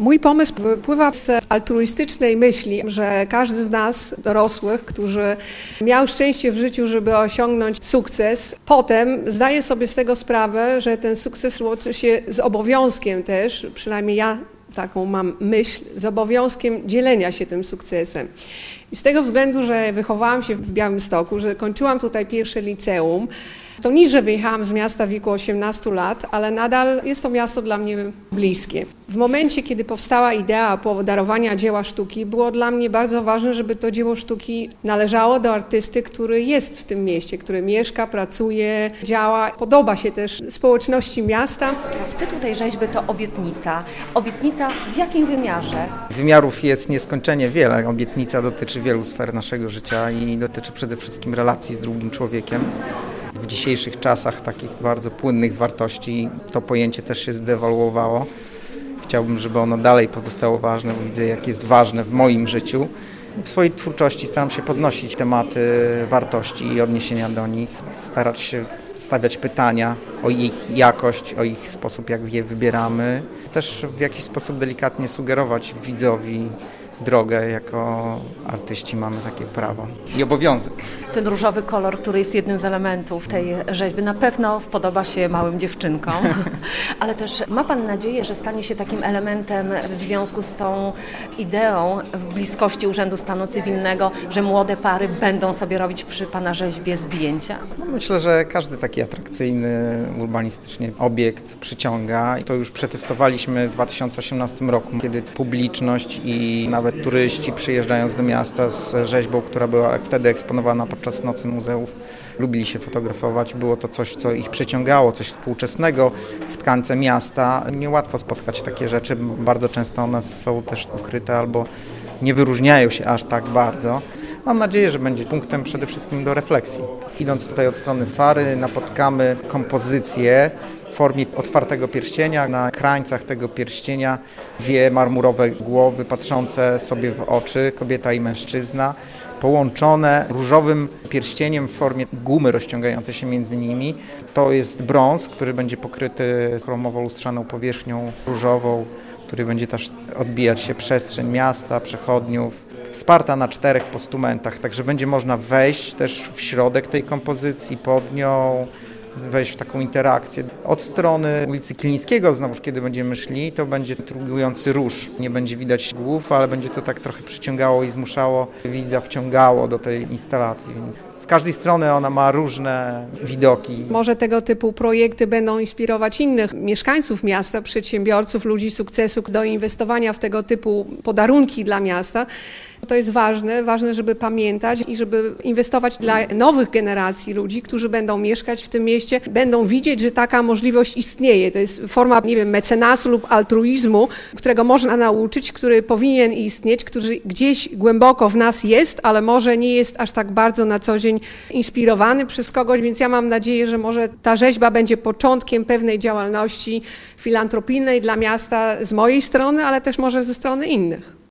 Mój pomysł wypływa z altruistycznej myśli, że każdy z nas, dorosłych, którzy miał szczęście w życiu, żeby osiągnąć sukces, potem zdaje sobie z tego sprawę, że ten sukces łączy się z obowiązkiem też, przynajmniej ja taką mam myśl, z obowiązkiem dzielenia się tym sukcesem. I z tego względu, że wychowałam się w Białymstoku, że kończyłam tutaj pierwsze liceum, to niżej wyjechałam z miasta w wieku 18 lat, ale nadal jest to miasto dla mnie bliskie. W momencie, kiedy powstała idea podarowania dzieła sztuki, było dla mnie bardzo ważne, żeby to dzieło sztuki należało do artysty, który jest w tym mieście, który mieszka, pracuje, działa, podoba się też społeczności miasta. Tytuł tej rzeźby to obietnica. Obietnica w jakim wymiarze? Wymiarów jest nieskończenie wiele. Obietnica dotyczy wielu sfer naszego życia i dotyczy przede wszystkim relacji z drugim człowiekiem. W dzisiejszych czasach takich bardzo płynnych wartości to pojęcie też się zdewaluowało. Chciałbym, żeby ono dalej pozostało ważne, bo widzę, jak jest ważne w moim życiu. W swojej twórczości staram się podnosić tematy wartości i odniesienia do nich, starać się stawiać pytania o ich jakość, o ich sposób, jak je wybieramy. Też w jakiś sposób delikatnie sugerować widzowi drogę. Jako artyści mamy takie prawo i obowiązek. Ten różowy kolor, który jest jednym z elementów tej rzeźby, na pewno spodoba się małym dziewczynkom, ale też ma Pan nadzieję, że stanie się takim elementem w związku z tą ideą w bliskości Urzędu Stanu Cywilnego, że młode pary będą sobie robić przy Pana rzeźbie zdjęcia? Myślę, że każdy taki atrakcyjny urbanistycznie obiekt przyciąga i to już przetestowaliśmy w 2018 roku, kiedy publiczność i nawet turyści przyjeżdżając do miasta z rzeźbą, która była wtedy eksponowana podczas Nocy Muzeów, lubili się fotografować. Było to coś, co ich przyciągało, coś współczesnego w tkance miasta. Niełatwo spotkać takie rzeczy. Bardzo często one są też ukryte albo nie wyróżniają się aż tak bardzo. Mam nadzieję, że będzie punktem przede wszystkim do refleksji. Idąc tutaj od strony Fary, napotkamy kompozycję w formie otwartego pierścienia. Na krańcach tego pierścienia dwie marmurowe głowy patrzące sobie w oczy, kobieta i mężczyzna, połączone różowym pierścieniem w formie gumy rozciągającej się między nimi. To jest brąz, który będzie pokryty chromowo-lustrzaną powierzchnią różową, który będzie też odbijać się przestrzeń miasta, przechodniów. Wsparta na 4 postumentach, także będzie można wejść też w środek tej kompozycji, pod nią, wejść w taką interakcję. Od strony ulicy Kilińskiego, znowuż kiedy będziemy szli, to będzie trugujący róż. Nie będzie widać głów, ale będzie to tak trochę przyciągało i zmuszało widza, wciągało do tej instalacji. Więc z każdej strony ona ma różne widoki. Może tego typu projekty będą inspirować innych mieszkańców miasta, przedsiębiorców, ludzi sukcesu do inwestowania w tego typu podarunki dla miasta. To jest ważne, żeby pamiętać i żeby inwestować dla nowych generacji ludzi, którzy będą mieszkać w tym mieście, będą widzieć, że taka możliwość istnieje. To jest forma, nie wiem, mecenasu lub altruizmu, którego można nauczyć, który powinien istnieć, który gdzieś głęboko w nas jest, ale może nie jest aż tak bardzo na co dzień inspirowany przez kogoś, więc ja mam nadzieję, że może ta rzeźba będzie początkiem pewnej działalności filantropijnej dla miasta z mojej strony, ale też może ze strony innych.